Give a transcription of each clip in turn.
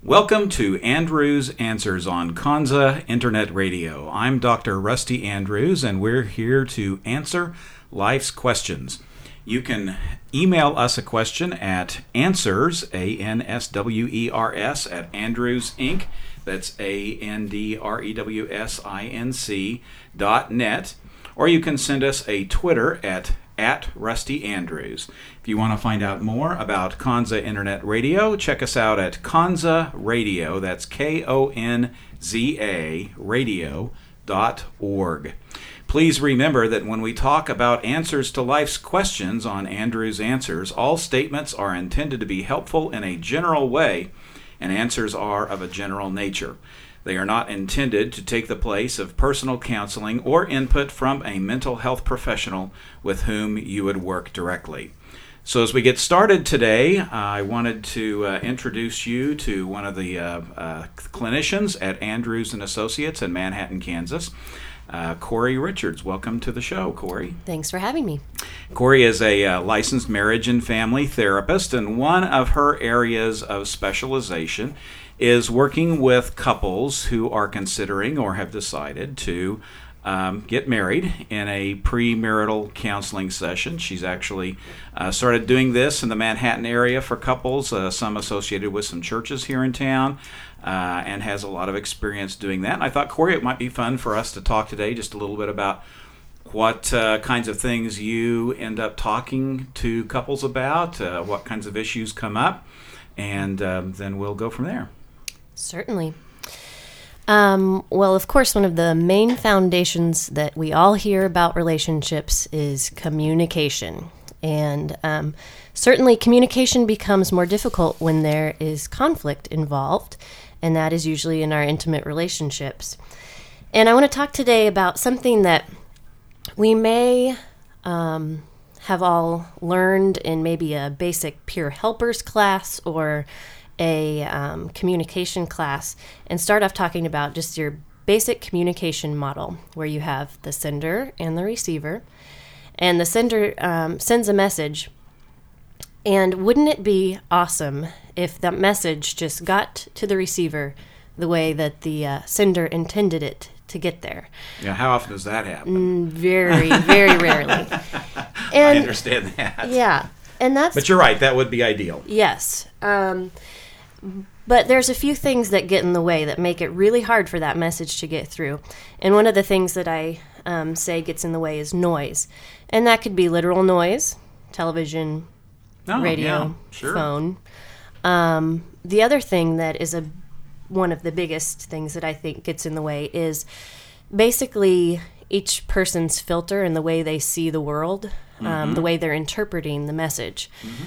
Welcome to Andrews Answers on Kanza Internet Radio. I'm Dr. Rusty Andrews, and we're here to answer life's questions. You can email us a question at answers, ANSWERS, at Andrews Inc. That's ANDREWSINC.net. Or you can send us a Twitter at Rusty Andrews. If you want to find out more about Kanza Internet Radio, check us out at Kanza Radio. That's KONZA radio.org. Please remember that when we talk about answers to life's questions on Andrews Answers, all statements are intended to be helpful in a general way, and answers are of a general nature. They are not intended to take the place of personal counseling or input from a mental health professional with whom you would work directly. So as we get started today, I wanted to introduce you to one of the clinicians at Andrews & Associates in Manhattan, Kansas, Corey Richards. Welcome to the show, Corey. Thanks for having me. Corey is a licensed marriage and family therapist, and one of her areas of specialization is working with couples who are considering or have decided to get married in a premarital counseling session. She's actually started doing this in the Manhattan area for couples, some associated with some churches here in town, and has a lot of experience doing that. And I thought, Corey, it might be fun for us to talk today just a little bit about what kinds of things you end up talking to couples about, what kinds of issues come up, and then we'll go from there. Certainly. Well, of course, one of the main foundations that we all hear about relationships is communication. And certainly communication becomes more difficult when there is conflict involved, and that is usually in our intimate relationships. And I want to talk today about something that we may have all learned in maybe a basic peer helpers class or a communication class, and start off talking about just your basic communication model where you have the sender and the receiver, and the sender sends a message. And wouldn't it be awesome if that message just got to the receiver the way that the sender intended it to get there? Yeah, how often does that happen? Very, very rarely. And, I understand that. Yeah. And that's, but you're right, that would be ideal. Yes. But there's a few things that get in the way that make it really hard for that message to get through. And one of the things that I say gets in the way is noise. And that could be literal noise, television, radio, sure. phone. The other thing that is one of the biggest things that I think gets in the way is basically each person's filter and the way they see the world, the way they're interpreting the message.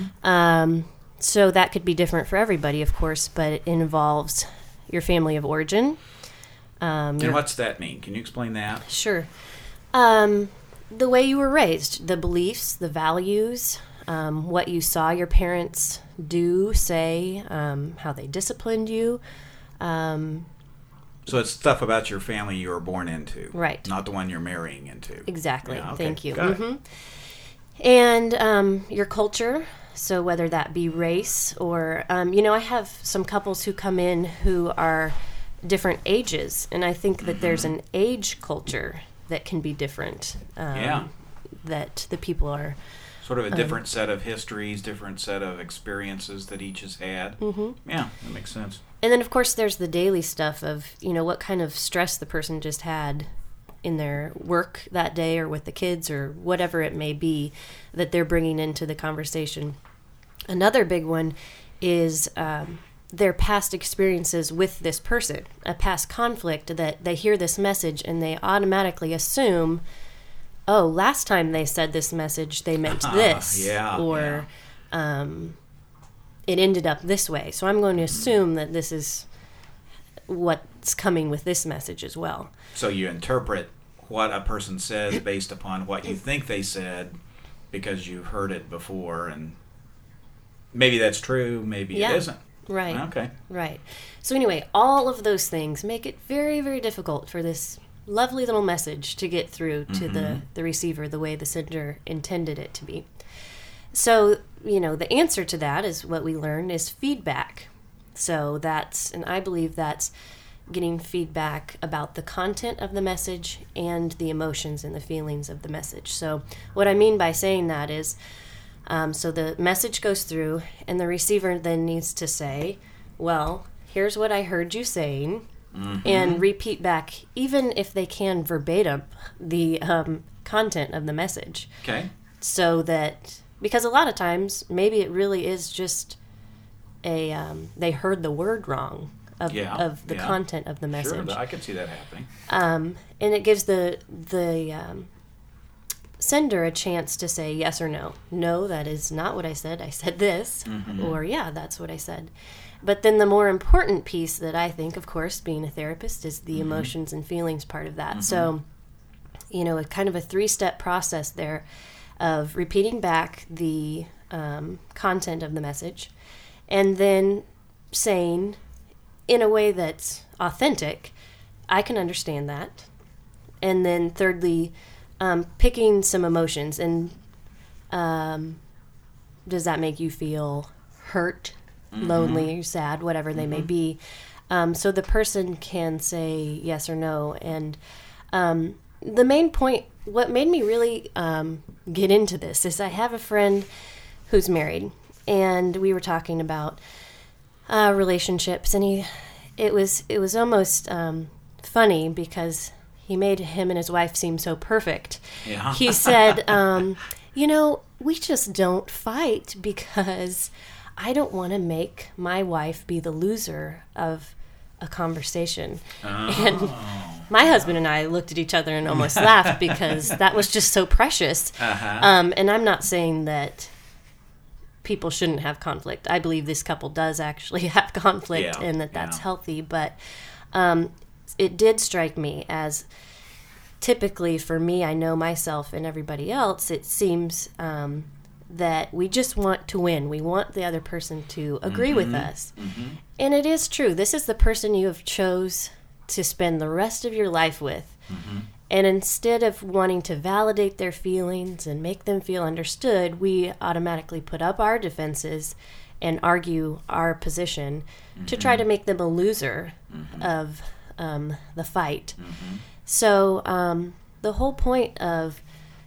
So that could be different for everybody, of course, but it involves your family of origin. And what's that mean? Can you explain that? Sure. The way you were raised, the beliefs, the values, what you saw your parents do, say, how they disciplined you. So it's stuff about your family you were born into. Right. Not the one you're marrying into. Exactly. Yeah, okay. Thank you. Got it. And your culture. So whether that be race or, I have some couples who come in who are different ages, and I think that there's an age culture that can be different. That the people are sort of a different set of histories, different set of experiences that each has had. Yeah, that makes sense. And then, of course, there's the daily stuff of, what kind of stress the person just had in their work that day or with the kids or whatever it may be that they're bringing into the conversation. Another big one is their past experiences with this person, a past conflict that they hear this message and they automatically assume, oh, last time they said this message, they meant this. It ended up this way. So I'm going to assume that this is what's coming with this message as well. So you interpret what a person says based upon what you think they said because you've heard it before, and maybe that's true, maybe it isn't. Right. Okay. Right. So anyway, all of those things make it very, very difficult for this lovely little message to get through to the receiver the way the sender intended it to be. So, the answer to that is what we learn is feedback. So and I believe that's getting feedback about the content of the message and the emotions and the feelings of the message. So what I mean by saying that is, so the message goes through and the receiver then needs to say, well, here's what I heard you saying, and repeat back, even if they can verbatim, the content of the message. Okay. So that, because a lot of times, maybe it really is just they heard the word wrong of the content of the message. Sure, I could see that happening. And it gives the sender a chance to say yes or no. No, that is not what I said. I said this. Or, yeah, that's what I said. But then the more important piece that I think, of course, being a therapist, is the emotions and feelings part of that. So, a kind of a 3-step process there of repeating back the content of the message and then saying in a way that's authentic, I can understand that. And then thirdly, picking some emotions. And does that make you feel hurt, lonely, sad, whatever they may be? So the person can say yes or no. And the main point, what made me really get into this is I have a friend who's married, and we were talking about relationships, and it was almost funny because he made him and his wife seem so perfect. Yeah. He said, we just don't fight because I don't want to make my wife be the loser of a conversation. And my husband and I looked at each other and almost laughed because that was just so precious. And I'm not saying that people shouldn't have conflict. I believe this couple does actually have conflict and that's healthy. But it did strike me as, typically for me, I know myself and everybody else, it seems that we just want to win. We want the other person to agree with us. And it is true. This is the person you have chose to spend the rest of your life with. And instead of wanting to validate their feelings and make them feel understood, we automatically put up our defenses and argue our position to try to make them a loser of the fight. So the whole point of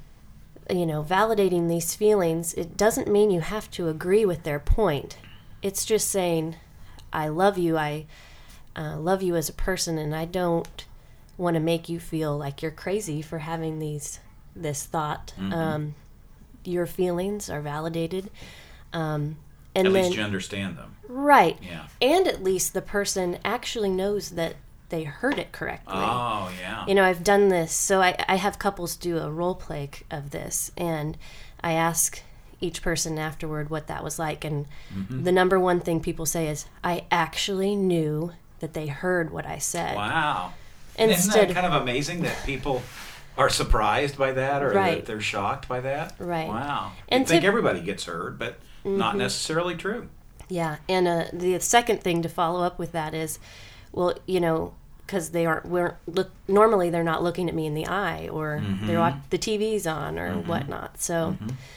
validating these feelings, it doesn't mean you have to agree with their point. It's just saying, I love you, I love you as a person, and I don't want to make you feel like you're crazy for having this thought. Your feelings are validated. And at least you understand them. Right. Yeah. And at least the person actually knows that they heard it correctly. Oh, yeah. I've done this. So I have couples do a role play of this, and I ask each person afterward what that was like. And the number one thing people say is, I actually knew that they heard what I said. Wow. Isn't that kind of amazing that people are surprised by that, or that they're shocked by that? Right. Wow. I think everybody gets heard, but not necessarily true. Yeah. And the second thing to follow up with that is, well, because normally they're not looking at me in the eye, or the TV's on, or whatnot. So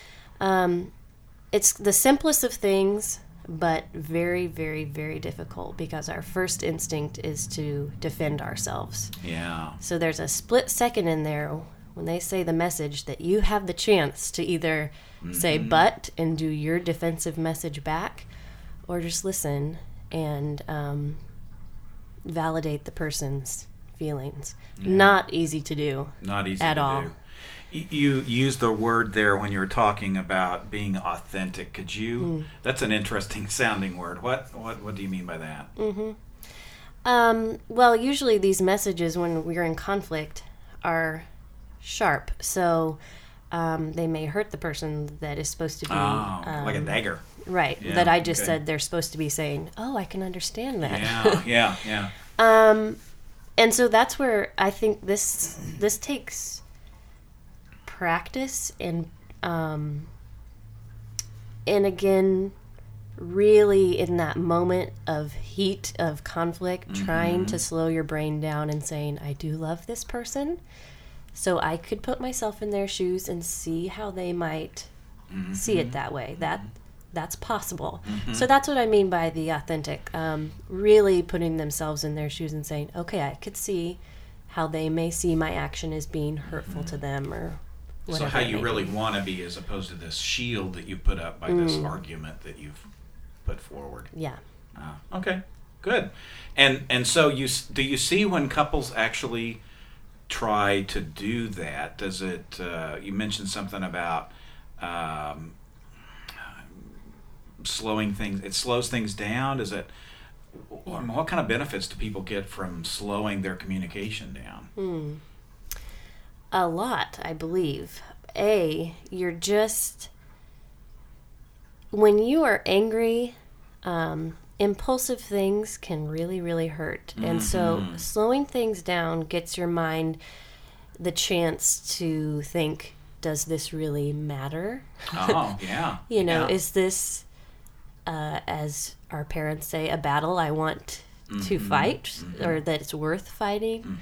it's the simplest of things, but very, very, very difficult, because our first instinct is to defend ourselves. Yeah. So there's a split second in there when they say the message that you have the chance to either say but and do your defensive message back, or just listen and validate the person's feelings. Not easy to do. Not easy at to all. do. You used the word there when you were talking about being authentic. Could you? That's an interesting sounding word. What do you mean by that? Well, usually these messages when we're in conflict are sharp, so they may hurt the person that is supposed to be like a dagger. Right. Yeah, that I just said they're supposed to be saying, "Oh, I can understand that." Yeah. And so that's where I think this takes practice and again, really in that moment of heat of conflict, trying to slow your brain down and saying, I do love this person, so I could put myself in their shoes and see how they might see it that way. that's possible. So that's what I mean by the authentic. Really putting themselves in their shoes and saying, okay, I could see how they may see my action as being hurtful to them, or whatever. So how you really be. want to be, as opposed to this shield that you put up by this argument that you've put forward. Yeah. Okay, good. And so do you see when couples actually try to do that? Does it? You mentioned something about slowing things. It slows things down. Does it? What kind of benefits do people get from slowing their communication down? A lot, I believe. You're just, when you are angry, impulsive things can really, really hurt. And so slowing things down gets your mind the chance to think, does this really matter? Oh, yeah. Is this, as our parents say, a battle I want to fight, or that it's worth fighting?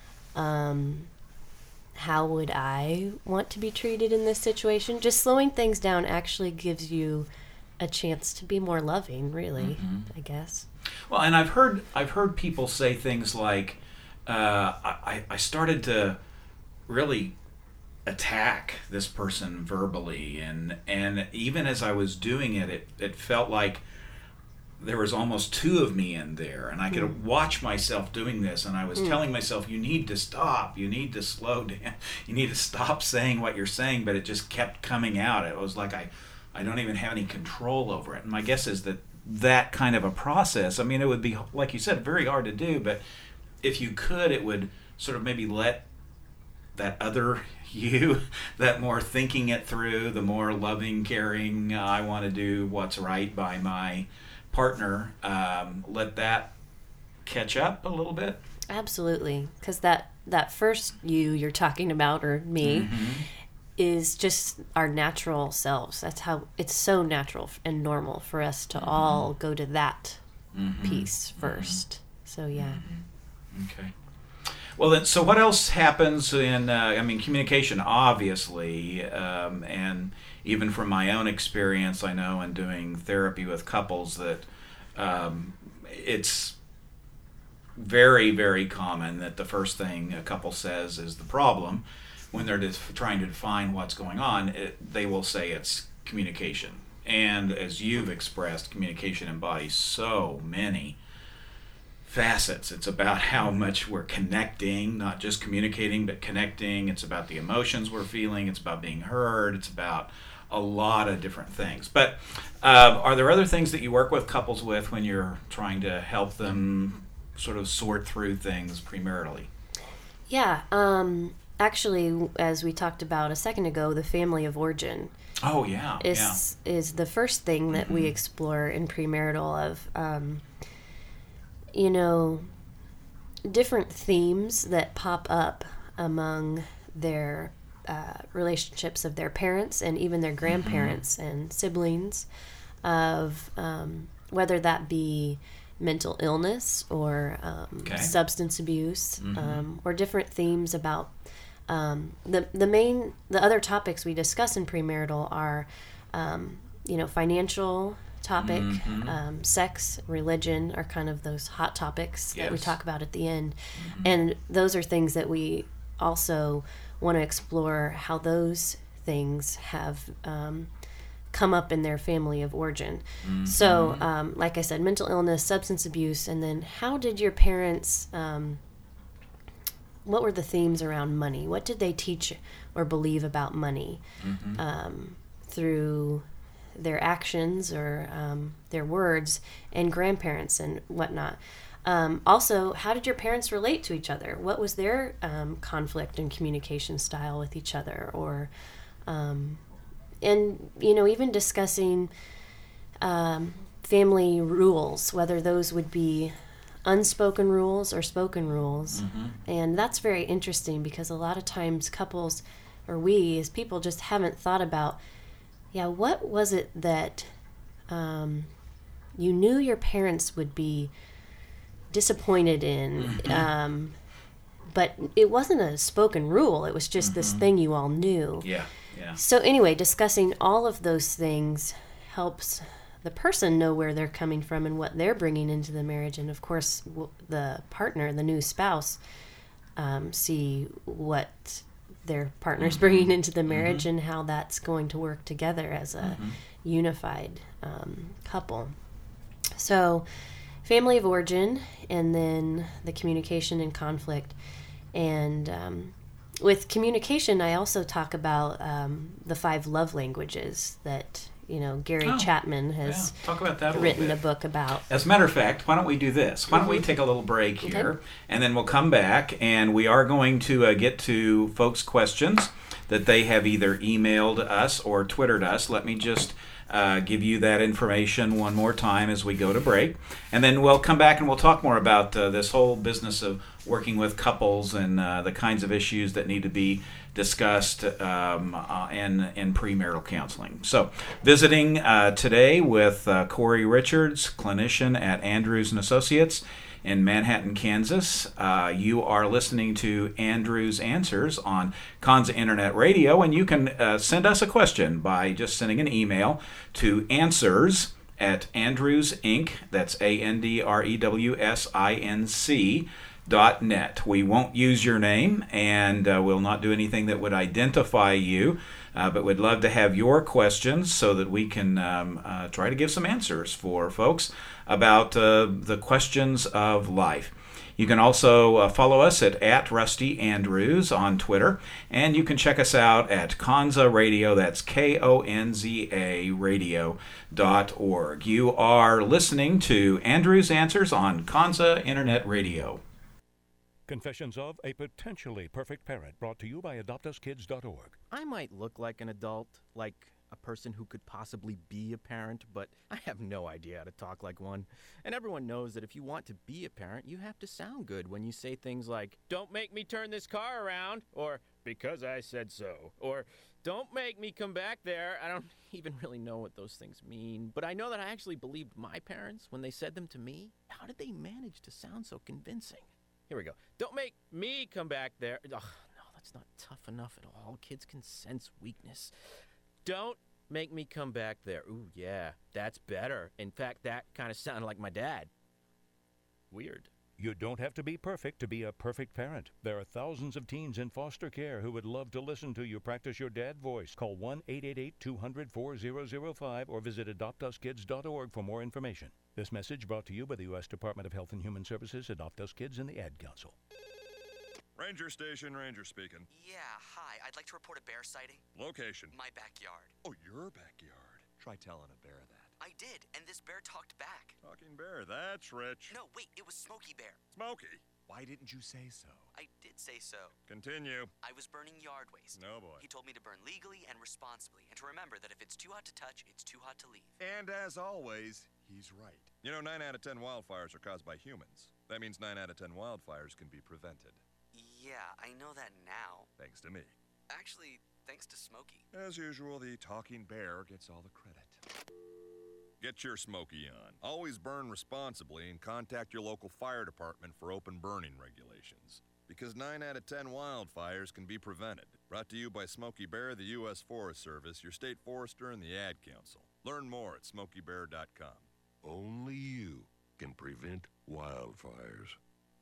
How would I want to be treated in this situation? Just slowing things down actually gives you a chance to be more loving, really, I guess. Well, and I've heard people say things like, I started to really attack this person verbally, and even as I was doing it, it felt like there was almost two of me in there, and I could watch myself doing this, and I was telling myself, you need to stop, you need to slow down, you need to stop saying what you're saying, but it just kept coming out. It was like I don't even have any control over it. And my guess is that kind of a process, I mean, it would be, like you said, very hard to do, but if you could, it would sort of maybe let that other you, that more thinking it through, the more loving, caring, I want to do what's right by my partner, let that catch up a little bit. Absolutely, because that first you're talking about, or me, is just our natural selves. That's how it's so natural and normal for us to all go to that piece first. So yeah. Okay. Well, then, so what else happens in, communication, obviously, and even from my own experience, I know in doing therapy with couples that it's very, very common that the first thing a couple says is the problem. When they're trying to define what's going on, they will say it's communication. And as you've expressed, communication embodies so many facets. It's about how much we're connecting, not just communicating, but connecting. It's about the emotions we're feeling. It's about being heard. It's about a lot of different things. But are there other things that you work with couples with when you're trying to help them sort of sort through things premaritally? Yeah. Actually, as we talked about a second ago, the family of origin. Oh, yeah. Is the first thing that we explore in premarital of, different themes that pop up among their relationships of their parents and even their grandparents and siblings, of whether that be mental illness or substance abuse, or different themes about the other topics we discuss in premarital are financial topic, sex, religion are kind of those hot topics that we talk about at the end. And those are things that we also want to explore how those things have come up in their family of origin. So, like I said, mental illness, substance abuse, and then how did your parents, what were the themes around money? What did they teach or believe about money through their actions or their words, and grandparents and whatnot? Also, how did your parents relate to each other? What was their conflict and communication style with each other? Or, even discussing family rules, whether those would be unspoken rules or spoken rules. And that's very interesting because a lot of times couples, or we as people, just haven't thought about, what was it that you knew your parents would be disappointed in, but it wasn't a spoken rule. It was just this thing you all knew. Yeah. So anyway, discussing all of those things helps the person know where they're coming from and what they're bringing into the marriage. And of course, the partner, the new spouse, see what their partner's bringing into the marriage and how that's going to work together as a unified couple. So family of origin, and then the communication and conflict. And with communication, I also talk about the 5 love languages that Gary Chapman has talk about that written a book about. As a matter of fact, why don't we do this? Why don't we take a little break here, and then we'll come back, and we are going to get to folks' questions that they have either emailed us or Twittered us. Let me just give you that information one more time as we go to break. And then we'll come back and we'll talk more about this whole business of working with couples and the kinds of issues that need to be discussed in premarital counseling. So, visiting today with Corey Richards, clinician at Andrews & Associates in Manhattan, Kansas. You are listening to Andrews Answers on Kansa Internet Radio, and you can send us a question by just sending an email to answers@andrewsinc, that's ANDREWSINC.net. We won't use your name, and we'll not do anything that would identify you, but we'd love to have your questions so that we can try to give some answers for folks about the questions of life. You can also follow us at Rusty Andrews on Twitter, and you can check us out at Kansa Radio, that's KONZA radio.org. You are listening to Andrews Answers on Kansa Internet Radio. Confessions of a Potentially Perfect Parent, brought to you by AdoptUsKids.org. I might look like an adult, like a person who could possibly be a parent, but I have no idea how to talk like one. And everyone knows that if you want to be a parent, you have to sound good when you say things like, "Don't make me turn this car around," or "because I said so," or "Don't make me come back there." I don't even really know what those things mean, but I know that I actually believed my parents when they said them to me. How did they manage to sound so convincing? Here we go. "Don't make me come back there." Ugh, no, that's not tough enough at all. Kids can sense weakness. "Don't make me come back there." Ooh, yeah, that's better. In fact, that kind of sounded like my dad. Weird. You don't have to be perfect to be a perfect parent. There are thousands of teens in foster care who would love to listen to you practice your dad voice. Call 1-888-200-4005 or visit AdoptUsKids.org for more information. This message brought to you by the U.S. Department of Health and Human Services, Adopt Us Kids, and the Ad Council. Ranger Station, Ranger speaking. Yeah, hi. I'd like to report a bear sighting. Location. My backyard. Oh, your backyard. Try telling a bear that. I did, and this bear talked back. Talking bear, that's rich. No, wait, it was Smokey Bear. Smokey, why didn't you say so? I did say so. Continue. I was burning yard waste. No, boy. He told me to burn legally and responsibly, and to remember that if it's too hot to touch, it's too hot to leave. And as always, he's right. You know, 9 out of 10 wildfires are caused by humans. That means 9 out of 10 wildfires can be prevented. Yeah, I know that now. Thanks to me. Actually, thanks to Smokey. As usual, the talking bear gets all the credit. Get your Smokey on. Always burn responsibly and contact your local fire department for open burning regulations. Because 9 out of 10 wildfires can be prevented. Brought to you by Smokey Bear, the U.S. Forest Service, your state forester, and the Ad Council. Learn more at SmokeyBear.com. Only you can prevent wildfires.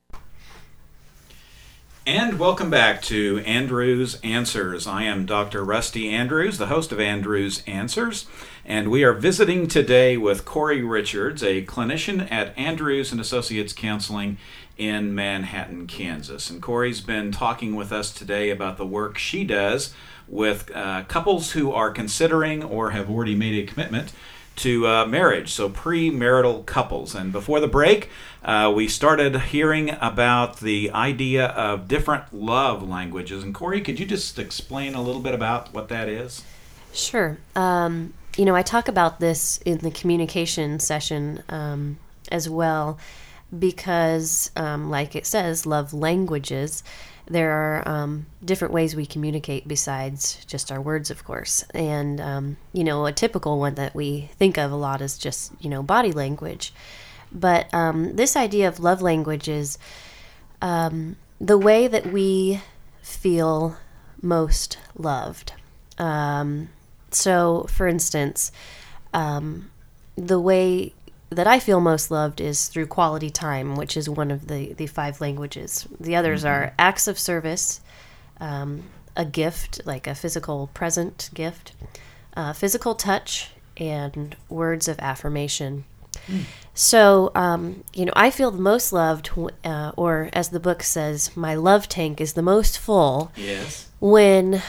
And welcome back to Andrews Answers. I am Dr. Rusty Andrews, the host of Andrews Answers, and we are visiting today with Corey Richards, a clinician at Andrews & Associates Counseling in Manhattan, Kansas. And Corey's been talking with us today about the work she does with couples who are considering or have already made a commitment to marriage, so premarital couples. And before the break, we started hearing about the idea of different love languages. And Corey, could you just explain a little bit about what that is? Sure. I talk about this in the communication session as well because, like it says, love languages. There are different ways we communicate besides just our words, of course. And, a typical one that we think of a lot is just, body language. But this idea of love language is the way that we feel most loved. So, for instance, the way that I feel most loved is through quality time, which is one of the 5 languages. The others are acts of service, a gift, like a physical present gift, physical touch, and words of affirmation. So, I feel the most loved, or as the book says, my love tank is the most full Yes. when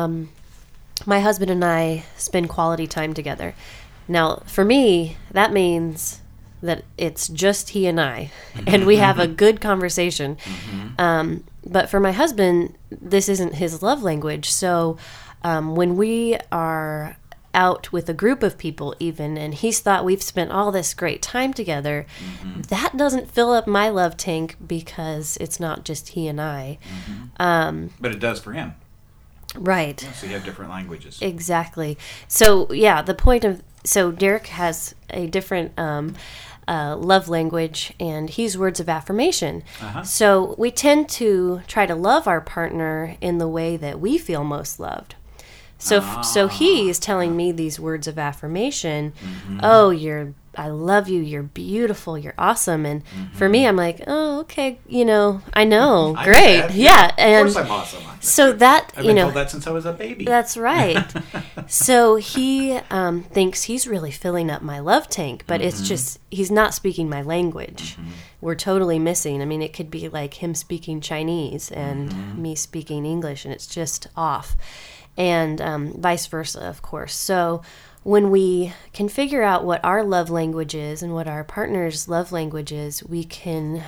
my husband and I spend quality time together. Now, for me, that means that it's just he and I, and we have a good conversation. But for my husband, this isn't his love language. So when we are out with a group of people even, and he's thought we've spent all this great time together, that doesn't fill up my love tank because it's not just he and I. But it does for him. Right. So you have different languages. Exactly. So, yeah, so Derek has a different love language, and he's words of affirmation. So we tend to try to love our partner in the way that we feel most loved. So he is telling me these words of affirmation. Oh, I love you. You're beautiful. You're awesome. And for me, I'm like, oh, okay. I know. I Great. know that. Yeah. And of course I'm awesome. so that, I've been told that since I was a baby. That's right. So he thinks he's really filling up my love tank, but it's just, he's not speaking my language. We're totally missing. I mean, it could be like him speaking Chinese and me speaking English, and it's just off. And vice versa, of course. So when we can figure out what our love language is and what our partner's love language is, we can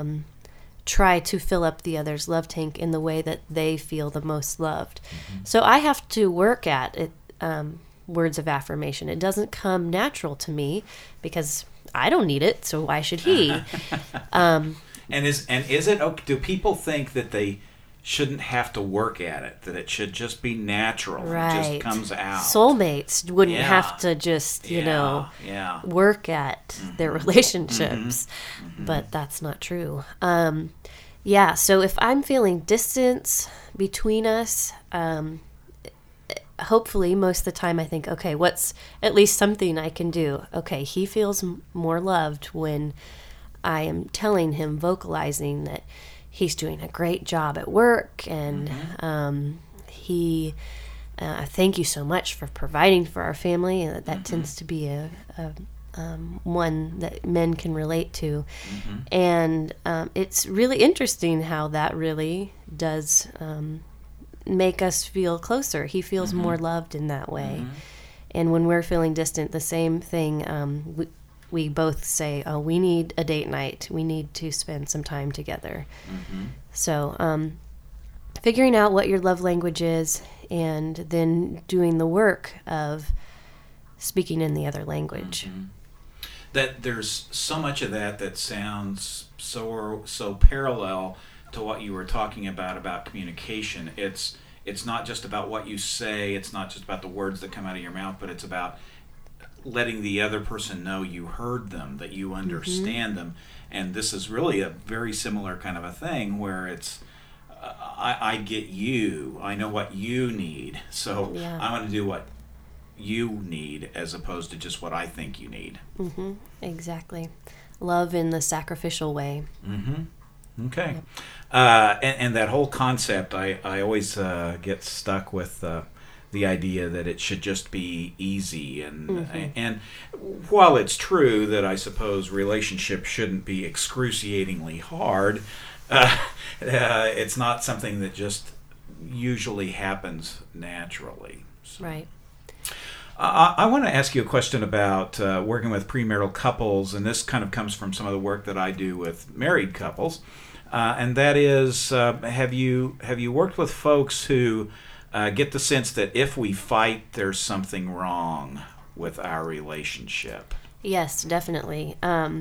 try to fill up the other's love tank in the way that they feel the most loved. So I have to work at it, words of affirmation. It doesn't come natural to me because I don't need it, so why should he? And is it? Do people think that they shouldn't have to work at it, that it should just be natural? Right. It just comes out. Soulmates wouldn't Yeah. have to just, Yeah. work at their relationships. But that's not true. So if I'm feeling distance between us, hopefully most of the time I think, okay, what's at least something I can do? Okay, he feels more loved when I am telling him, vocalizing that he's doing a great job at work, and he thank you so much for providing for our family. And that tends to be a one that men can relate to. And it's really interesting how that really does make us feel closer. He feels more loved in that way. And when we're feeling distant, the same thing. We both say, oh, we need a date night. We need to spend some time together. So figuring out what your love language is, and then doing the work of speaking in the other language. That there's so much of that sounds so parallel to what you were talking about communication. It's not just about what you say. It's not just about the words that come out of your mouth, but it's about letting the other person know you heard them, that you understand them. And this is really a very similar kind of a thing where it's, I get you, I know what you need, so I want to do what you need as opposed to just what I think you need. Exactly. Love in the sacrificial way. Okay. And that whole concept, I always get stuck with the idea that it should just be easy, and while it's true that I suppose relationships shouldn't be excruciatingly hard, it's not something that just usually happens naturally. So. Right. I want to ask you a question about working with premarital couples, and this kind of comes from some of the work that I do with married couples, and that is, have you worked with folks who get the sense that if we fight, there's something wrong with our relationship? Yes, definitely.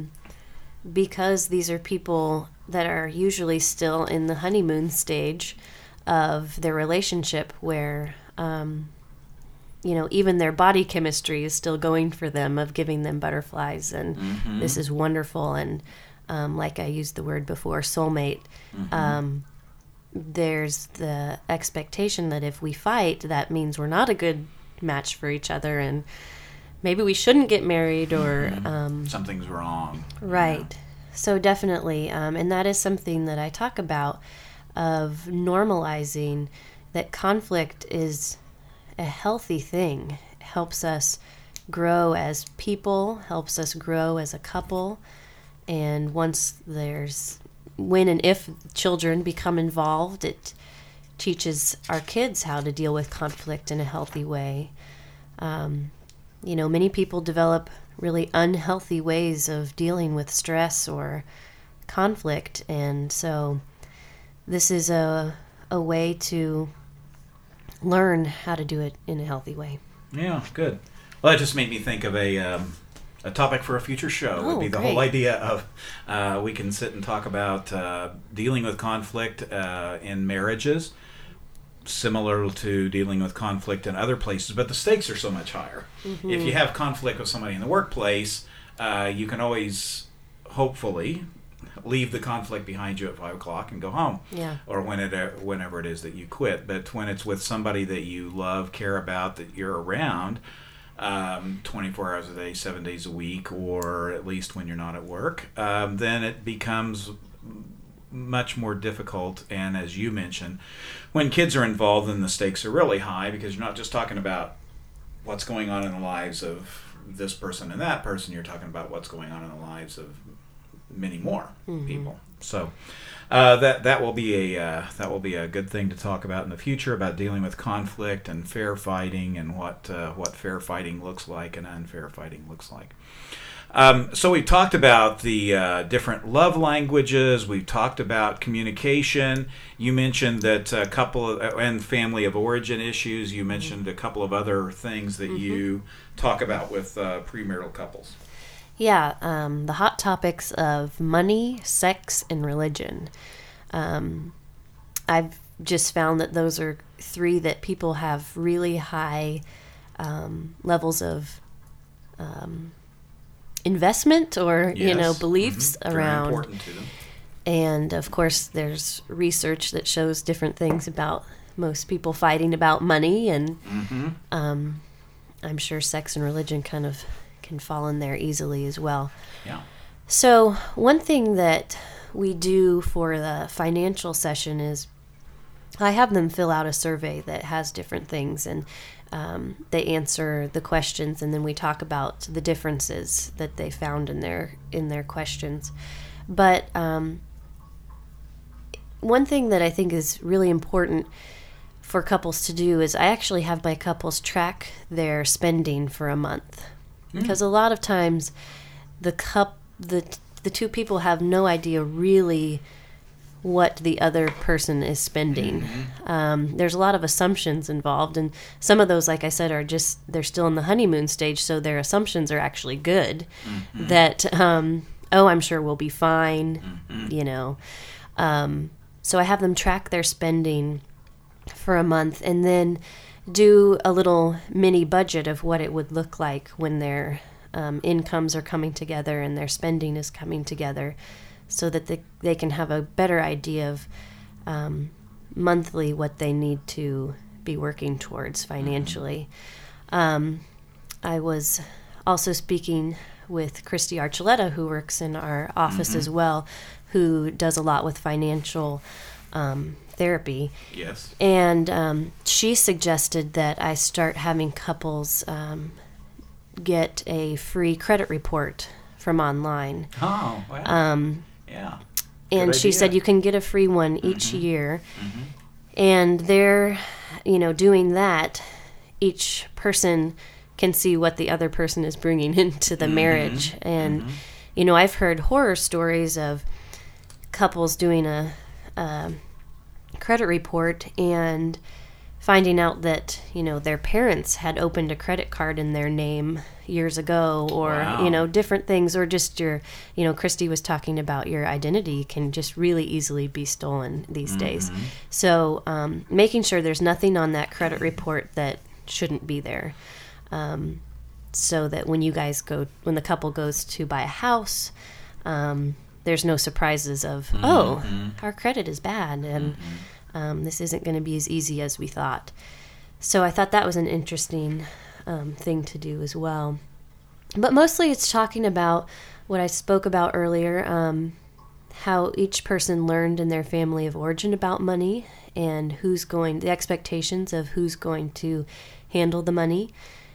Because these are people that are usually still in the honeymoon stage of their relationship, where even their body chemistry is still going for them, of giving them butterflies, and this is wonderful, and like I used the word before, soulmate. There's the expectation that if we fight, that means we're not a good match for each other, and maybe we shouldn't get married, or something's wrong. Right. So definitely, and that is something that I talk about, of normalizing that conflict is a healthy thing. It helps us grow as people, helps us grow as a couple, and when and if children become involved, it teaches our kids how to deal with conflict in a healthy way. Many people develop really unhealthy ways of dealing with stress or conflict, and so this is a way to learn how to do it in a healthy way. Yeah, good. Well, that just made me think of a topic for a future show. Would be the great. whole idea of we can sit and talk about dealing with conflict in marriages, similar to dealing with conflict in other places, but the stakes are so much higher. Mm-hmm. If you have conflict with somebody in the workplace, you can always, hopefully, leave the conflict behind you at 5 o'clock and go home. Yeah. Or whenever it is that you quit. But when it's with somebody that you love, care about, that you're around 24 hours a day, 7 days a week, or at least when you're not at work, then it becomes much more difficult. And as you mentioned, when kids are involved, then the stakes are really high, because you're not just talking about what's going on in the lives of this person and that person. You're talking about what's going on in the lives of many more people. So that will be a good thing to talk about in the future, about dealing with conflict and fair fighting, and what fair fighting looks like and unfair fighting looks like. So we've talked about the different love languages. We've talked about communication. You mentioned that a couple of, and family of origin issues. You mentioned a couple of other things that you talk about with premarital couples. Yeah, the hot topics of money, sex, and religion. I've just found that those are 3 that people have really high levels of investment, or beliefs around. Very important to them. And of course, there's research that shows different things about most people fighting about money, and I'm sure sex and religion kind of can fall in there easily as well. Yeah. So one thing that we do for the financial session is I have them fill out a survey that has different things, and they answer the questions, and then we talk about the differences that they found in their questions. But one thing that I think is really important for couples to do is I actually have my couples track their spending for a month. Because a lot of times the 2 people have no idea really what the other person is spending. There's a lot of assumptions involved, and some of those, like I said, they're still in the honeymoon stage, so their assumptions are actually good. That, I'm sure we'll be fine, So I have them track their spending for a month, and then do a little mini budget of what it would look like when their incomes are coming together and their spending is coming together, so that they can have a better idea of monthly what they need to be working towards financially. I was also speaking with Christy Archuleta, who works in our office as well, who does a lot with financial therapy. Yes. And she suggested that I start having couples get a free credit report from online. Oh, wow. Yeah. And Good she idea. said you can get a free one each year. And they're, doing that, each person can see what the other person is bringing into the marriage. And, I've heard horror stories of couples doing a credit report and finding out that, their parents had opened a credit card in their name years ago, or, Wow. Different things, or just your, Christy was talking about your identity can just really easily be stolen these days. So making sure there's nothing on that credit report that shouldn't be there. So that when the couple goes to buy a house, there's no surprises of, our credit is bad, and this isn't going to be as easy as we thought. So I thought that was an interesting thing to do as well. But mostly it's talking about what I spoke about earlier, how each person learned in their family of origin about money and the expectations of who's going to handle the money.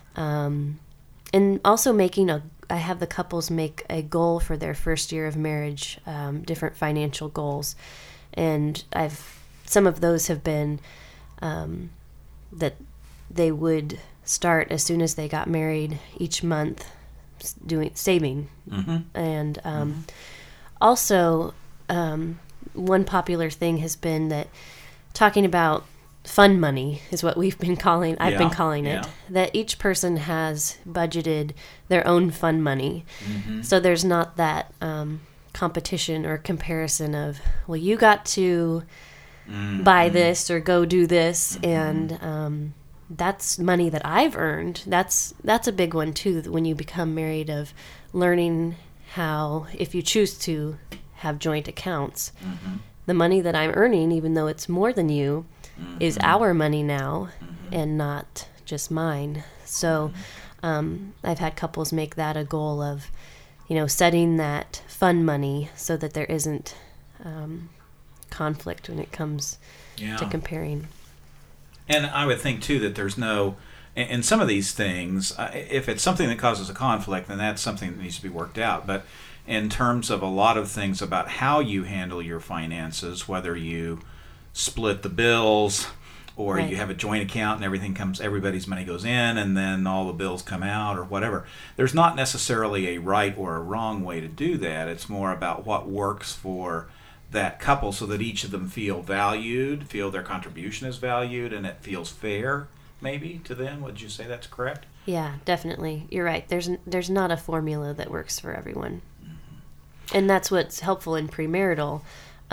And also I have the couples make a goal for their first year of marriage, different financial goals. And some of those have been that they would start as soon as they got married each month saving. And also one popular thing has been that talking about fun money is what I've been calling it, that each person has budgeted their own fun money. So there's not that competition or comparison of, well, you got to buy this or go do this, and that's money that I've earned. That's a big one too, when you become married, of learning how, if you choose to have joint accounts, the money that I'm earning, even though it's more than you, is our money now and not just mine. So I've had couples make that a goal of, setting that fun money so that there isn't conflict when it comes to comparing. And I would think, too, that there's in some of these things, if it's something that causes a conflict, then that's something that needs to be worked out. But in terms of a lot of things about how you handle your finances, whether you split the bills or you have a joint account and everybody's money goes in and then all the bills come out or whatever, there's not necessarily a right or a wrong way to do that. It's more about what works for that couple so that each of them feel valued, feel their contribution is valued, and it feels fair, maybe, to them. Would you say that's correct? Yeah, definitely. You're right. There's not a formula that works for everyone. And that's what's helpful in premarital.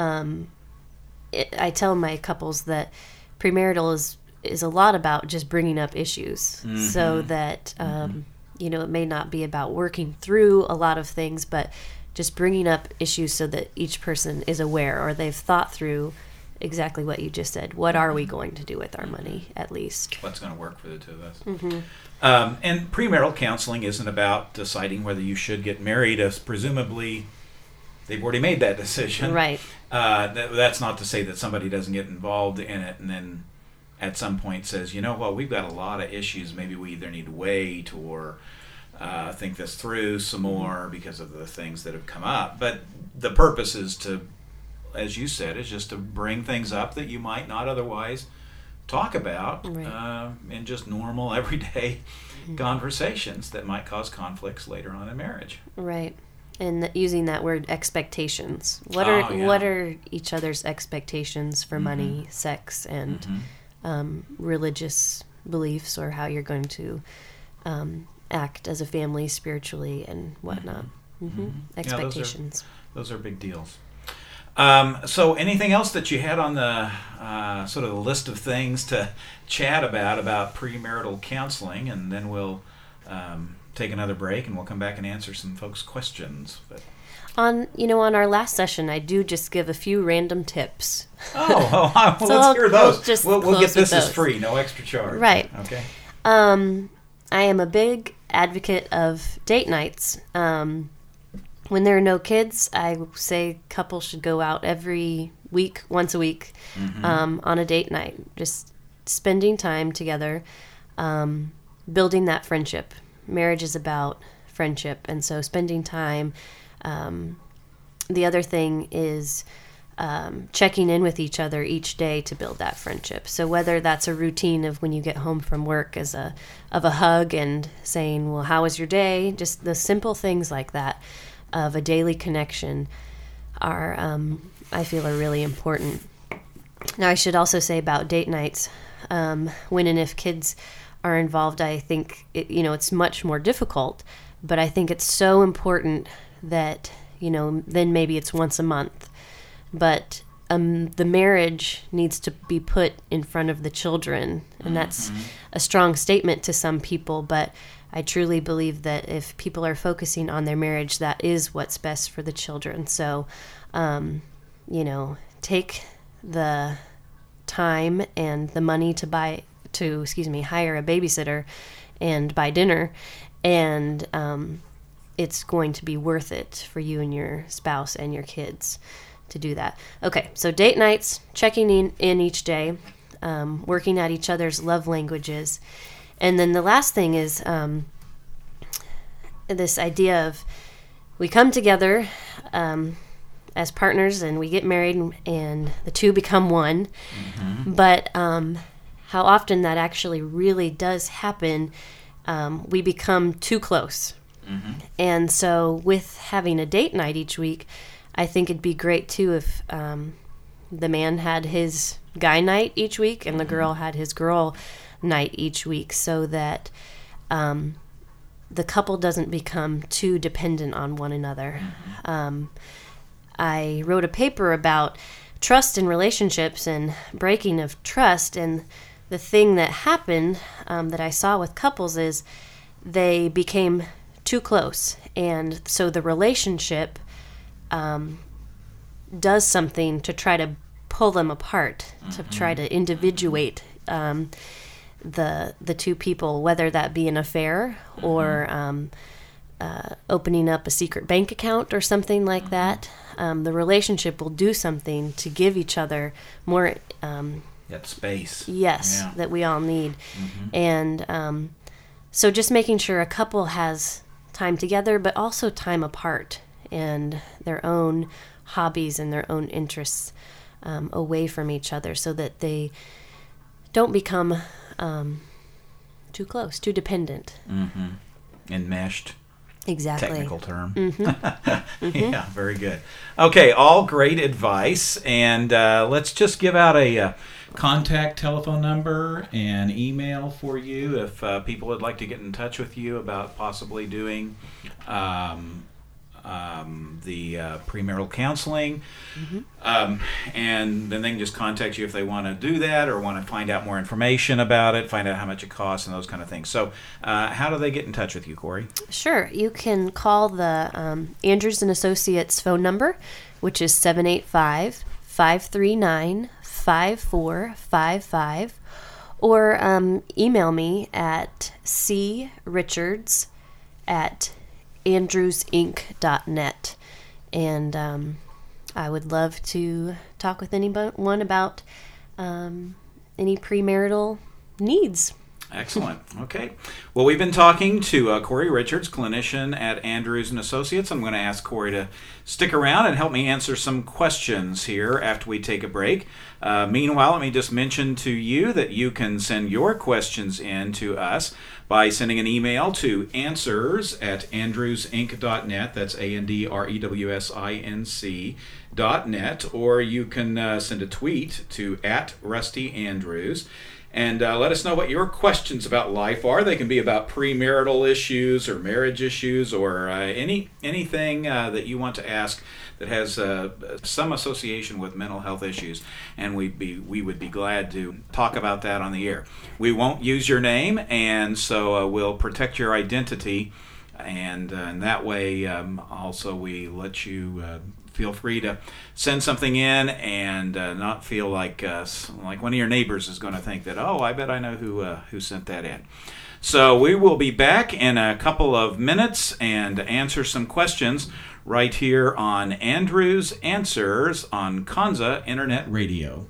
I tell my couples that premarital is a lot about just bringing up issues, so that, it may not be about working through a lot of things, but just bringing up issues so that each person is aware, or they've thought through exactly what you just said. What are we going to do with our money, at least? What's going to work for the two of us? And premarital counseling isn't about deciding whether you should get married, as presumably they've already made that decision. Right. That's not to say that somebody doesn't get involved in it and then at some point says, we've got a lot of issues. Maybe we either need to wait or think this through some more because of the things that have come up. But the purpose is to, as you said, is just to bring things up that you might not otherwise talk about in just normal, everyday conversations that might cause conflicts later on in marriage. Right. And using that word expectations. What are each other's expectations for money, sex, and religious beliefs, or how you're going to act as a family spiritually and whatnot. Expectations. Yeah, those are big deals. So anything else that you had on the sort of the list of things to chat about premarital counseling, and then we'll take another break and we'll come back and answer some folks' questions. But on our last session, I do just give a few random tips. Well, let's hear those. We'll get this as free, no extra charge. Right. Okay. I am a big advocate of date nights. When there are no kids, I say couples should go out every week, once a week, on a date night. Just spending time together, building that friendship. Marriage is about friendship, and so spending time. The other thing is checking in with each other each day to build that friendship. So whether that's a routine of when you get home from work of a hug and saying, well, how was your day? Just the simple things like that of a daily connection are, I feel, are really important. Now, I should also say about date nights, when and if kids are involved, I think it's much more difficult, but I think it's so important that, then maybe it's once a month, but the marriage needs to be put in front of the children, and that's a strong statement to some people, but I truly believe that if people are focusing on their marriage, that is what's best for the children. So, take the time and the money to hire a babysitter and buy dinner, and it's going to be worth it for you and your spouse and your kids to do that. Okay, so date nights, checking in each day, working at each other's love languages. And then the last thing is this idea of we come together as partners and we get married and the two become one. Mm-hmm. But how often that actually really does happen, we become too close. Mm-hmm. And so with having a date night each week, I think it'd be great too if the man had his guy night each week and the girl had his girl night each week, so that the couple doesn't become too dependent on one another. Mm-hmm. I wrote a paper about trust in relationships and breaking of trust, and the thing that happened that I saw with couples is they became too close, and so the relationship does something to try to pull them apart, to try to individuate the two people, whether that be an affair or opening up a secret bank account or something like that. The relationship will do something to give each other more that space. Yes, yeah. That we all need. Mm-hmm. And so just making sure a couple has time together, but also time apart, and their own hobbies and their own interests away from each other, so that they don't become too close, too dependent. Mm-hmm. Enmeshed. Exactly. Technical term. Mm-hmm. Mm-hmm. Yeah, very good. Okay, all great advice. And let's just give out a contact telephone number and email for you if people would like to get in touch with you about possibly doing the premarital counseling. Mm-hmm. And then they can just contact you if they want to do that or want to find out more information about it, find out how much it costs and those kind of things. So how do they get in touch with you, Corey? Sure. You can call the Andrews & Associates phone number, which is 785-539-5455, or email me at crichards@andrewsinc.net. And I would love to talk with anyone about any premarital needs. Excellent. Okay. Well, we've been talking to Corey Richards, clinician at Andrews & Associates. I'm going to ask Corey to stick around and help me answer some questions here after we take a break. Meanwhile, let me just mention to you that you can send your questions in to us by sending an email to answers@andrewsinc.net. That's ANDREWSINC.net. Or you can send a tweet to @RustyAndrews. And let us know what your questions about life are. They can be about premarital issues or marriage issues or anything that you want to ask that has some association with mental health issues. And we would be glad to talk about that on the air. We won't use your name, and so we'll protect your identity. And that way, also, we let you feel free to send something in and not feel like one of your neighbors is going to think that, oh, I bet I know who sent that in. So we will be back in a couple of minutes and answer some questions right here on Andrews Answers on Kanza Internet Radio.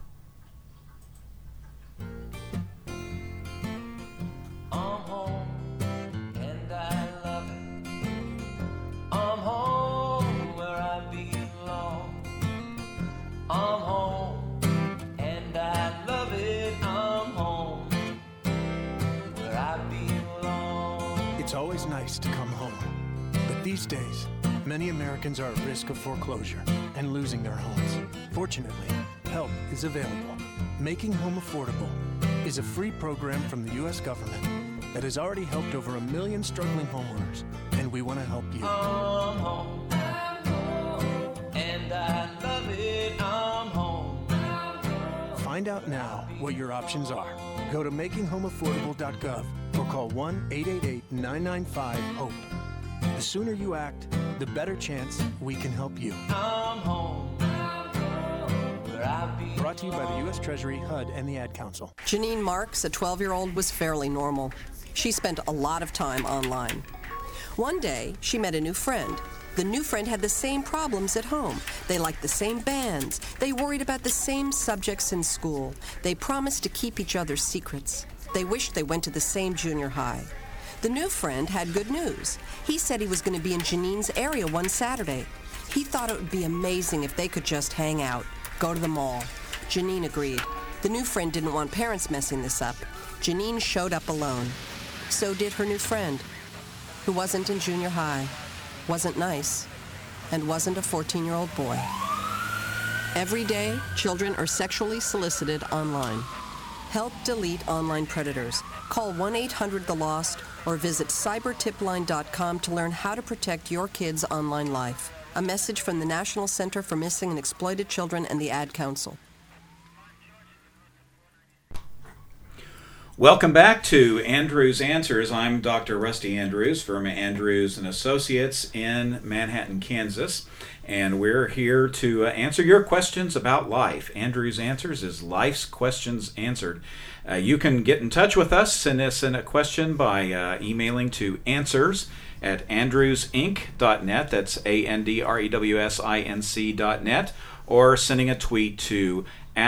It's always nice to come home, but these days, many Americans are at risk of foreclosure and losing their homes. Fortunately, help is available. Making Home Affordable is a free program from the U.S. government that has already helped over 1 million struggling homeowners, and we want to help you. I'm home, and I love it, I'm home. Find out now what your options are. Go to makinghomeaffordable.gov or call 1-888-995-HOPE. The sooner you act, the better chance we can help you. I'm home, where I belong. Brought to you by the U.S. Treasury, HUD, and the Ad Council. Janine Marks, a 12-year-old, was fairly normal. She spent a lot of time online. One day, she met a new friend. The new friend had the same problems at home. They liked the same bands. They worried about the same subjects in school. They promised to keep each other's secrets. They wished they went to the same junior high. The new friend had good news. He said he was going to be in Janine's area one Saturday. He thought it would be amazing if they could just hang out, go to the mall. Janine agreed. The new friend didn't want parents messing this up. Janine showed up alone. So did her new friend, who wasn't in junior high, wasn't nice, and wasn't a 14-year-old boy. Every day, children are sexually solicited online. Help delete online predators. Call 1-800-THE-LOST or visit cybertipline.com to learn how to protect your kids' online life. A message from the National Center for Missing and Exploited Children and the Ad Council. Welcome back to Andrews Answers. I'm Dr. Rusty Andrews from Andrews & Associates in Manhattan, Kansas, and we're here to answer your questions about life. Andrews Answers is life's questions answered. You can get in touch with us, send us in a question by emailing to answers@andrewsinc.net, that's ANDREWSINC.net, or sending a tweet to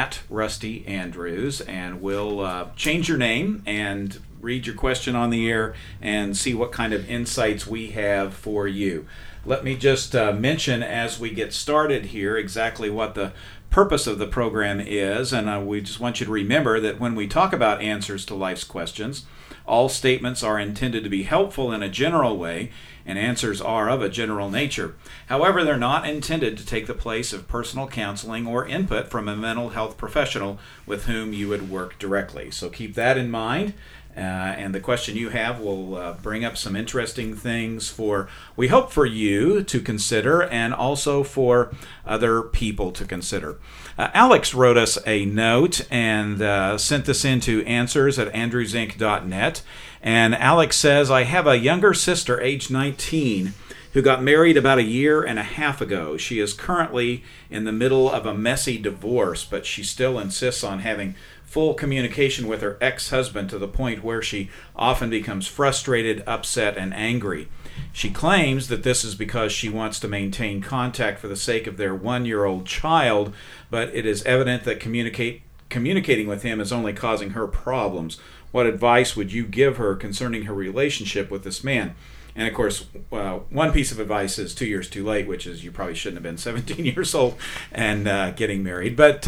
@RustyAndrews, and we'll change your name and read your question on the air and see what kind of insights we have for you. Let me just mention as we get started here exactly what the purpose of the program is, and we just want you to remember that when we talk about answers to life's questions, all statements are intended to be helpful in a general way, and answers are of a general nature. However, they're not intended to take the place of personal counseling or input from a mental health professional with whom you would work directly. So keep that in mind. And the question you have will bring up some interesting things we hope for you to consider and also for other people to consider. Alex wrote us a note and sent this into answers@andrewsinc.net. And Alex says, I have a younger sister, age 19, who got married about a year and a half ago. She is currently in the middle of a messy divorce, but she still insists on having full communication with her ex-husband to the point where she often becomes frustrated, upset, and angry. She claims that this is because she wants to maintain contact for the sake of their 1-year-old child, but it is evident that communicating with him is only causing her problems. What advice would you give her concerning her relationship with this man? And of course, one piece of advice is 2 years too late, which is you probably shouldn't have been 17 years old and getting married. But,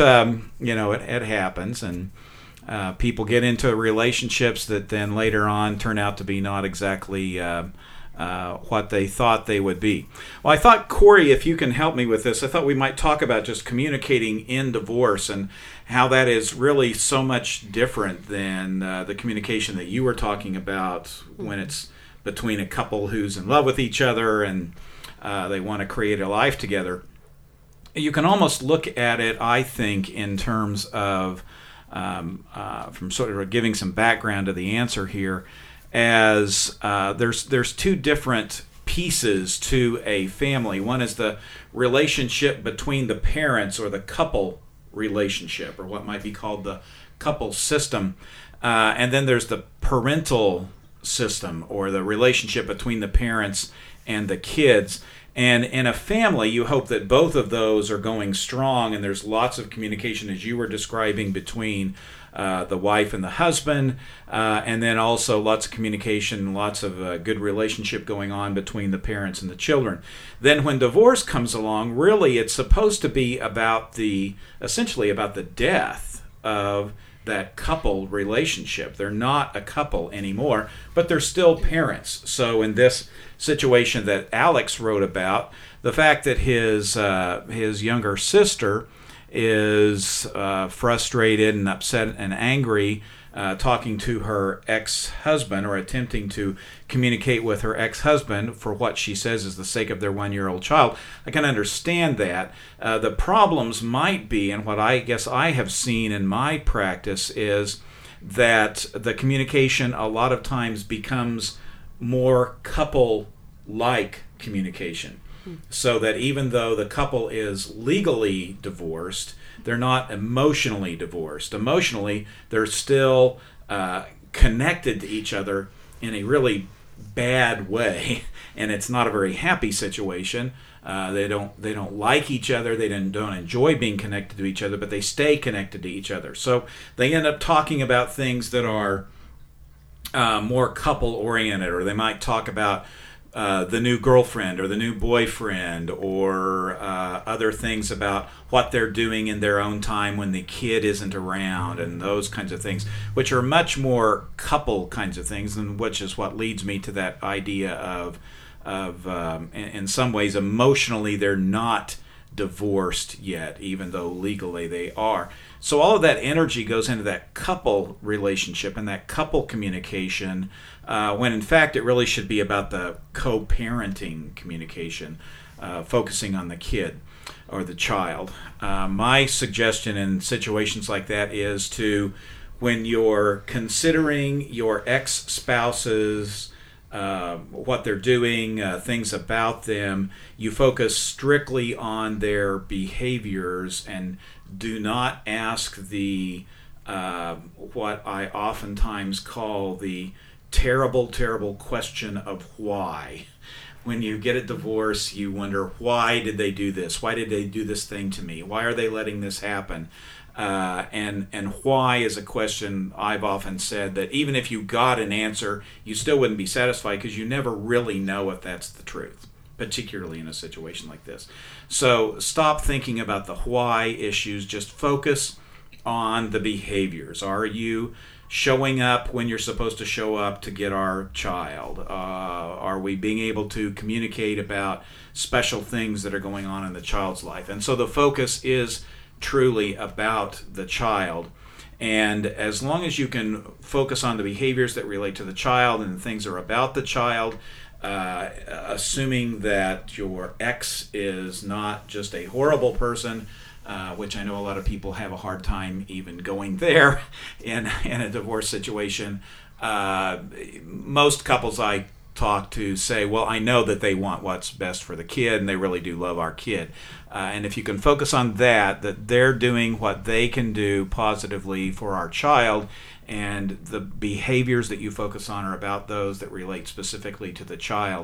it happens, and people get into relationships that then later on turn out to be not exactly what they thought they would be. Well, I thought, Corey, if you can help me with this, I thought we might talk about just communicating in divorce and how that is really so much different than the communication that you were talking about when it's between a couple who's in love with each other and they want to create a life together. You can almost look at it, I think, in terms of, from sort of giving some background to the answer here, as there's two different pieces to a family. One is the relationship between the parents, or the couple relationship, or what might be called the couple system. And then there's the parental system, or the relationship between the parents and the kids. And in a family, you hope that both of those are going strong, and there's lots of communication, as you were describing, between the wife and the husband, and then also lots of communication, lots of good relationship going on between the parents and the children. Then when divorce comes along, really it's supposed to be essentially about the death of that couple relationship. They're not a couple anymore, but they're still parents. So in this situation that Alex wrote about, the fact that his younger sister is frustrated and upset and angry talking to her ex-husband, or attempting to communicate with her ex-husband for what she says is the sake of their 1-year-old child, I can understand that. The problems might be, and what I guess I have seen in my practice, is that the communication a lot of times becomes more couple-like communication. So that even though the couple is legally divorced, they're not emotionally divorced. Emotionally, they're still connected to each other in a really bad way, and it's not a very happy situation. They don't like each other. They don't enjoy being connected to each other, but they stay connected to each other. So they end up talking about things that are more couple oriented, or they might talk about the new girlfriend or the new boyfriend, or other things about what they're doing in their own time when the kid isn't around, and those kinds of things, which are much more couple kinds of things, and which is what leads me to that idea of in some ways emotionally they're not divorced yet, even though legally they are. So all of that energy goes into that couple relationship and that couple communication, when in fact it really should be about the co-parenting communication, focusing on the kid or the child. My suggestion in situations like that is to, when you're considering your ex-spouse's what they're doing, things about them, you focus strictly on their behaviors and do not ask the what I oftentimes call the terrible question of why. When you get a divorce, you wonder, why did they do this? Why did they do this thing to me? Why are they letting this happen? And why is a question I've often said that even if you got an answer, you still wouldn't be satisfied, because you never really know if that's the truth, particularly in a situation like this. So stop thinking about the why issues. Just focus on the behaviors. Are you showing up when you're supposed to show up to get our child? Are we being able to communicate about special things that are going on in the child's life? And so the focus is truly about the child. And as long as you can focus on the behaviors that relate to the child and the things that are about the child, assuming that your ex is not just a horrible person, which I know a lot of people have a hard time even going there in a divorce situation. Most couples I talk to say, well, I know that they want what's best for the kid, and they really do love our kid. And if you can focus on that they're doing what they can do positively for our child, and the behaviors that you focus on are about those that relate specifically to the child,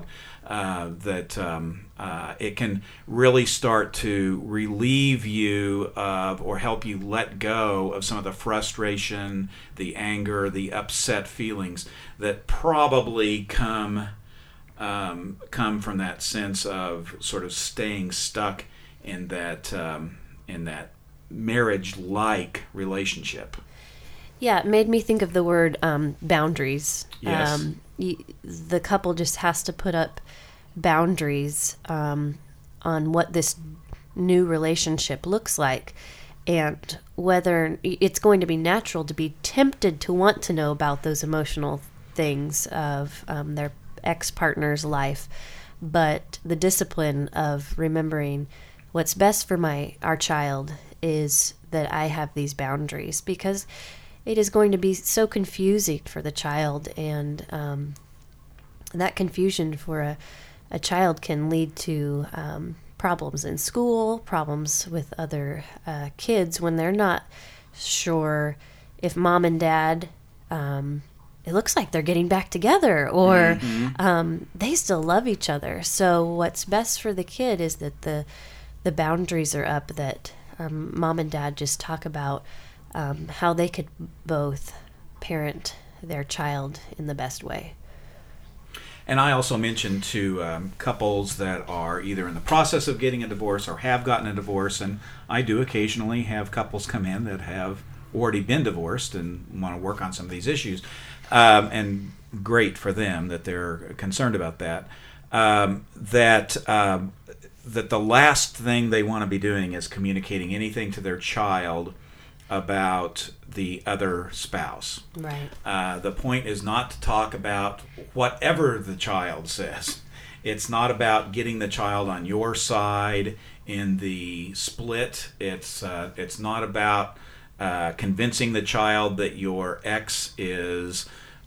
it can really start to relieve you of, or help you let go of, some of the frustration, the anger, the upset feelings that probably come from that sense of sort of staying stuck in that marriage-like relationship. Yeah, it made me think of the word boundaries. Yes. The couple just has to put up boundaries on what this new relationship looks like, and whether it's going to be natural to be tempted to want to know about those emotional things of their ex-partner's life, but the discipline of remembering what's best for our child is that I have these boundaries, because it is going to be so confusing for the child, and that confusion for a child can lead to problems in school, problems with other kids when they're not sure if mom and dad, it looks like they're getting back together, or they still love each other. So what's best for the kid is that the boundaries are up, that mom and dad just talk about how they could both parent their child in the best way. And I also mentioned to couples that are either in the process of getting a divorce or have gotten a divorce, and I do occasionally have couples come in that have already been divorced and want to work on some of these issues, and great for them that they're concerned about that, that the last thing they want to be doing is communicating anything to their child about the other spouse. Right. The point is not to talk about whatever the child says. It's not about getting the child on your side in the split. It's not about convincing the child that your ex is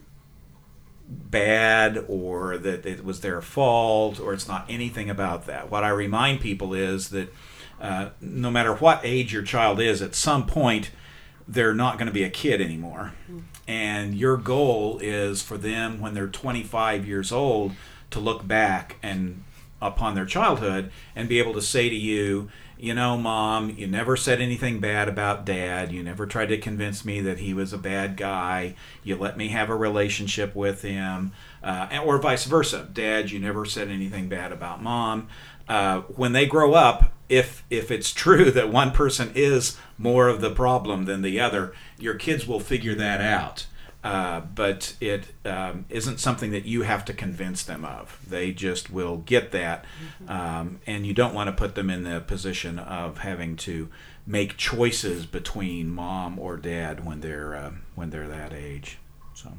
bad, or that it was their fault, or it's not anything about that. What I remind people is that no matter what age your child is, at some point they're not going to be a kid anymore. And your goal is for them, when they're 25 years old, to look back and upon their childhood and be able to say to you, you know, Mom, you never said anything bad about Dad. You never tried to convince me that he was a bad guy. You let me have a relationship with him. Or vice versa. Dad, you never said anything bad about Mom. When they grow up, if it's true that one person is more of the problem than the other, your kids will figure that out. But it isn't something that you have to convince them of. They just will get that. And you don't want to put them in the position of having to make choices between Mom or Dad when they're that age. So.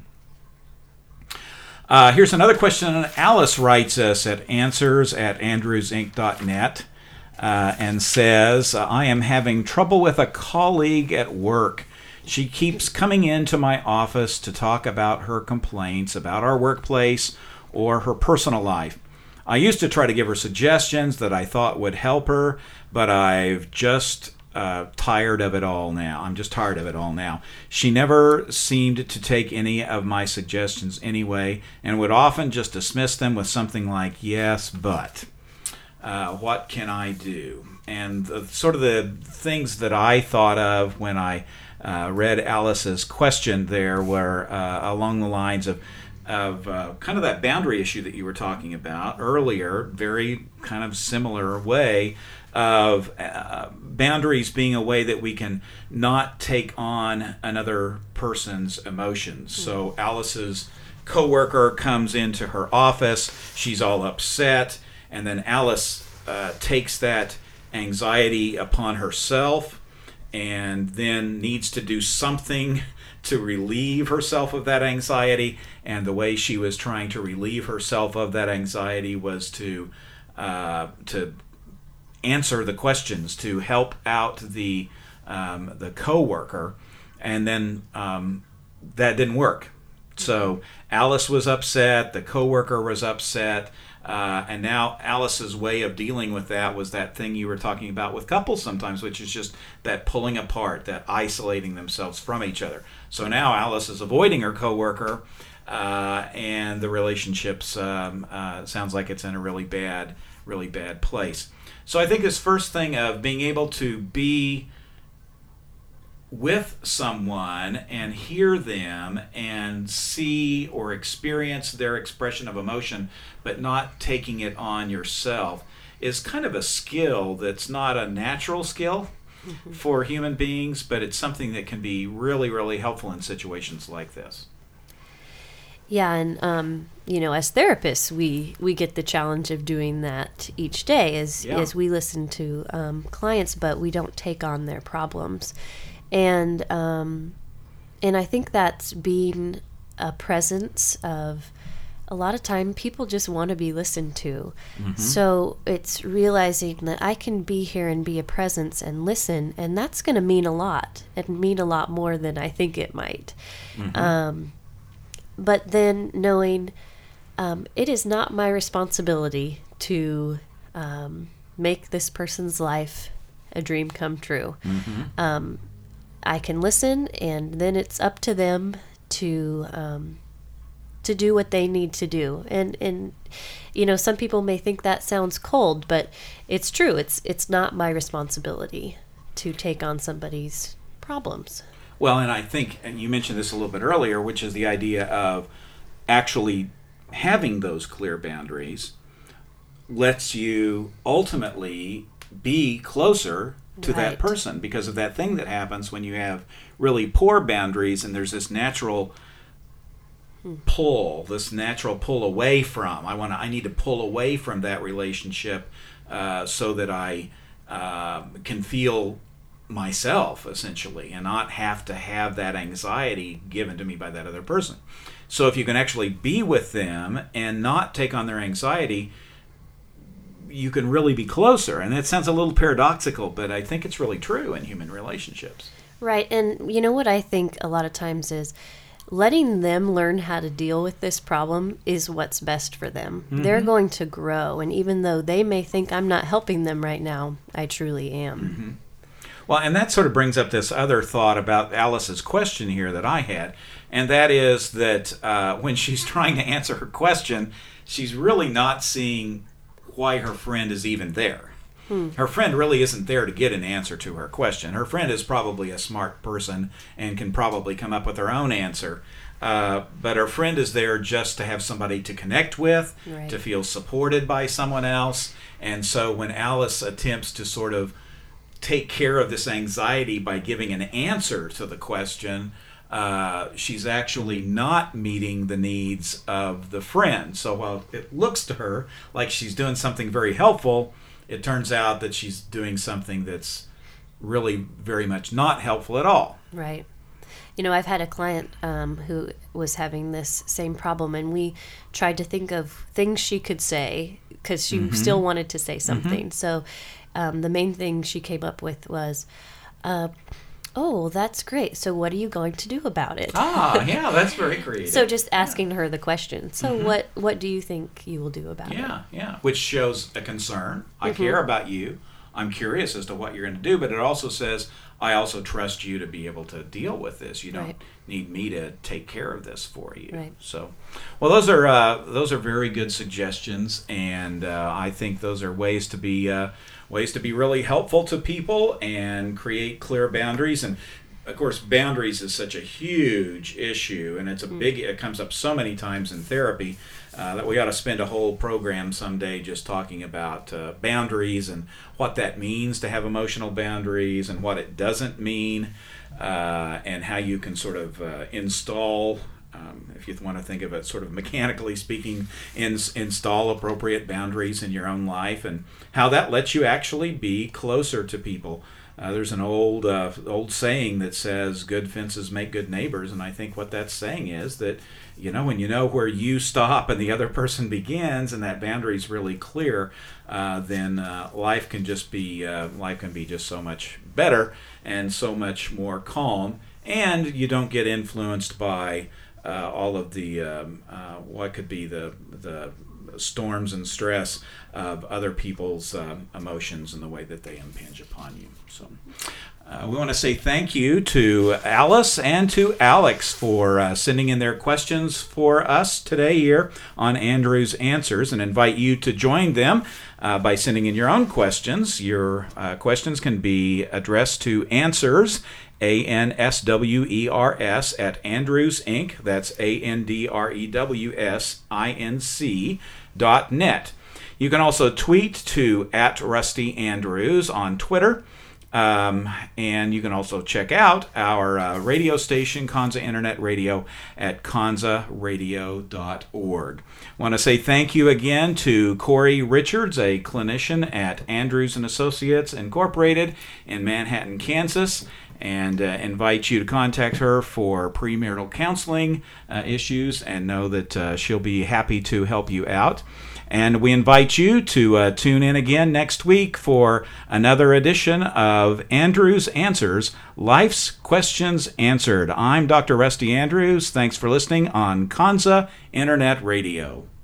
Here's another question. Alice writes us at answers@andrewsinc.net and says, I am having trouble with a colleague at work. She keeps coming into my office to talk about her complaints about our workplace or her personal life. I used to try to give her suggestions that I thought would help her, but I've just tired of it all now. I'm just tired of it all now. She never seemed to take any of my suggestions anyway, and would often just dismiss them with something like, yes, but what can I do? And sort of the things that I thought of when I read Alice's question there were along the lines of kind of that boundary issue that you were talking about earlier, very kind of similar way of boundaries being a way that we can not take on another person's emotions. So Alice's coworker comes into her office, she's all upset, and then Alice takes that anxiety upon herself and then needs to do something to relieve herself of that anxiety. And the way she was trying to relieve herself of that anxiety was to answer the questions, to help out the coworker, and then that didn't work. So Alice was upset, the coworker was upset, and now Alice's way of dealing with that was that thing you were talking about with couples sometimes, which is just that pulling apart, that isolating themselves from each other. So now Alice is avoiding her coworker, and the relationship sounds like it's in a really bad place. So I think this first thing of being able to be with someone and hear them and see or experience their expression of emotion, but not taking it on yourself, is kind of a skill that's not a natural skill for human beings, but it's something that can be really, really helpful in situations like this. Yeah, and as therapists, we get the challenge of doing that each day as we listen to clients, but we don't take on their problems. And I think that's being a presence of, a lot of time people just want to be listened to. Mm-hmm. So it's realizing that I can be here and be a presence and listen, and that's going to mean a lot, and mean a lot more than I think it might. Mm-hmm. But then knowing it is not my responsibility to make this person's life a dream come true. Mm-hmm. I can listen, and then it's up to them to do what they need to do. And some people may think that sounds cold, but it's true. It's not my responsibility to take on somebody's problems. Well, and I think, and you mentioned this a little bit earlier, which is the idea of actually having those clear boundaries lets you ultimately be closer to that person, because of that thing that happens when you have really poor boundaries, and there's this natural pull away from. I need to pull away from that relationship so that I can feel myself, essentially, and not have to have that anxiety given to me by that other person. So if you can actually be with them and not take on their anxiety, you can really be closer. And it sounds a little paradoxical, but I think it's really true in human relationships. Right. And you know what I think a lot of times is letting them learn how to deal with this problem is what's best for them. Mm-hmm. They're going to grow. And even though they may think I'm not helping them right now, I truly am. Mm-hmm. Well, and that sort of brings up this other thought about Alice's question here that I had, and that is that when she's trying to answer her question, she's really not seeing why her friend is even there. Her friend really isn't there to get an answer to her question. Her friend is probably a smart person and can probably come up with her own answer. But her friend is there just to have somebody to connect with, Right. to feel supported by someone else. And so when Alice attempts to sort of take care of this anxiety by giving an answer to the question, she's actually not meeting the needs of the friend. So while it looks to her like she's doing something very helpful, it turns out that she's doing something that's really very much not helpful at all. Right. You know, I've had a client who was having this same problem, and we tried to think of things she could say because she still wanted to say something. So the main thing she came up with was, oh, that's great. So what are you going to do about it? Ah, yeah, that's very creative. So just asking her the question. So what do you think you will do about it? Yeah. Which shows a concern. I care about you. I'm curious as to what you're going to do, but it also says, I also trust you to be able to deal with this. You don't need me to take care of this for you. Right. So, well, those are very good suggestions, and I think those are ways to be really helpful to people and create clear boundaries. And of course, boundaries is such a huge issue, and it's it comes up so many times in therapy that we ought to spend a whole program someday just talking about boundaries and what that means to have emotional boundaries and what it doesn't mean, and how you can sort of install, if you want to think of it sort of mechanically speaking, install appropriate boundaries in your own life, and how that lets you actually be closer to people. There's an old saying that says, good fences make good neighbors, and I think what that's saying is that, when you know where you stop and the other person begins, and that boundary is really clear, then life can be just so much better and so much more calm, and you don't get influenced by all of the what could be the storms and stress of other people's emotions and the way that they impinge upon you. So we want to say thank you to Alice and to Alex for sending in their questions for us today here on Andrew's Answers, and invite you to join them by sending in your own questions. Your questions can be addressed to Answers, ANSWERS, at Andrews Inc. That's ANDREWSINC.net. You can also tweet to @RustyAndrews on Twitter. And you can also check out our radio station, Kanza Internet Radio, at kanzaradio.org. I want to say thank you again to Corey Richards, a clinician at Andrews & Associates Incorporated in Manhattan, Kansas, and invite you to contact her for premarital counseling issues, and know that she'll be happy to help you out. And we invite you to tune in again next week for another edition of Andrew's Answers, Life's Questions Answered. I'm Dr. Rusty Andrews. Thanks for listening on Kanza Internet Radio.